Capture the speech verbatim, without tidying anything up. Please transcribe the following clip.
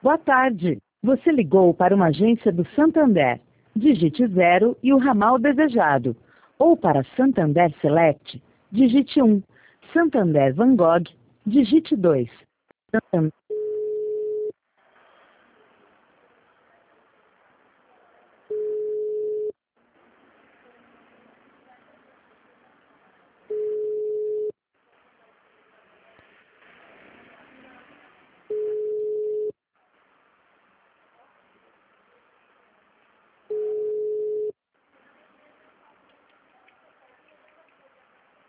Boa tarde. Você ligou para uma agência do Santander. Digite zero e o ramal desejado. Ou para Santander Select, digite um. Santander Van Gogh, digite dois. Santander